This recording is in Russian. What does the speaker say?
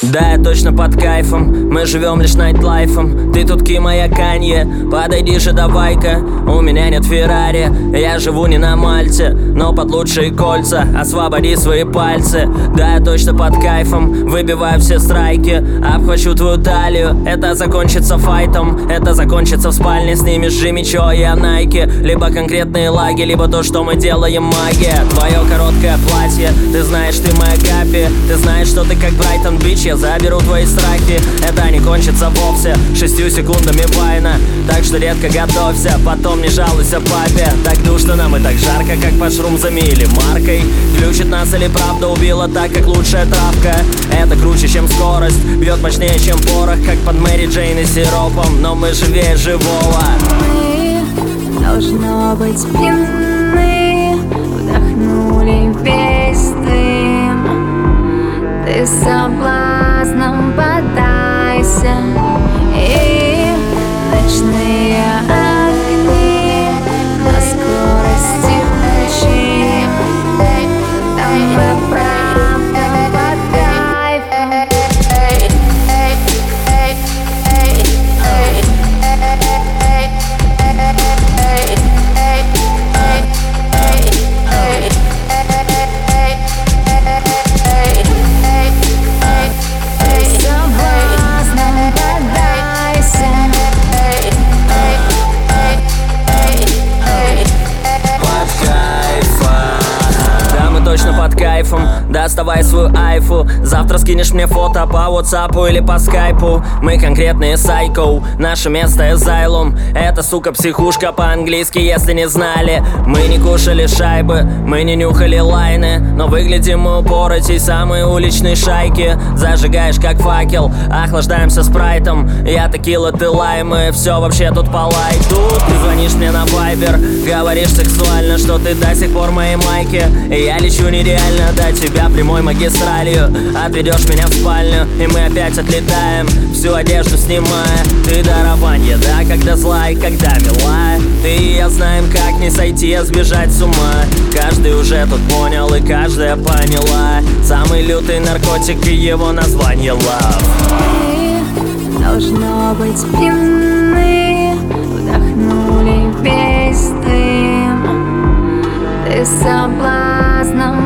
Да, я точно под кайфом, мы живем лишь найтлайфом. Ты тут Ким, а я Канье, подойди же давай-ка. У меня нет Феррари, я живу не на Мальте, но под лучшие кольца, освободи свои пальцы. Да, я точно под кайфом, выбиваю все страйки. Обхвачу твою талию, это закончится файтом. Это закончится в спальне, снимешь Джимми Чо и Найки. Либо конкретные лаги, либо то, что мы делаем магия. Твое короткое платье, ты знаешь, ты моя Гаппи. Ты знаешь, что ты как Брайтон Бич, я заберу твои страхи. Это не кончится вовсе 6 секундами вайна. Так что, детка, готовься, потом не жалуйся папе. Так душно нам и так жарко, как под шрумзами или маркой. Глючит нас или правда убила так, как лучшая травка. Это круче, чем скорость, бьет мощнее, чем порох, как под Мэри Джейн и сиропом. Но мы живее живого. Мы, должно быть, пьяны, вдохнули весь дым. Ты соблазном поддайся, и ночные огни на скорости включи. Там мы правда под кайфом. Точно под кайфом, доставай свою айфу. Завтра скинешь мне фото по WhatsApp или по скайпу. Мы конкретные сайкоу, наше место Asylum. Это, сука, психушка по-английски, если не знали. Мы не кушали шайбы, мы не нюхали лайны, но выглядим мы упоротей, самые уличные шайки. Зажигаешь как факел, охлаждаемся спрайтом. Я текила, ты лаймы, все вообще тут по лайту. Ты звонишь мне на Вайбер, говоришь сексуально, что ты до сих пор в моей майке. И я лечу нереально до тебя прямой магистралью. Отведешь меня в спальню, и мы опять отлетаем, всю одежду снимая. Ты дарованье, да, когда злая, когда милая. Ты и я знаем, как не сойти, а сбежать с ума. Каждый уже тут понял, и каждая поняла. Самый лютый наркотик, и его название love. Мы, должно быть, пьяны, вдохнули весь дым. Ты соблазном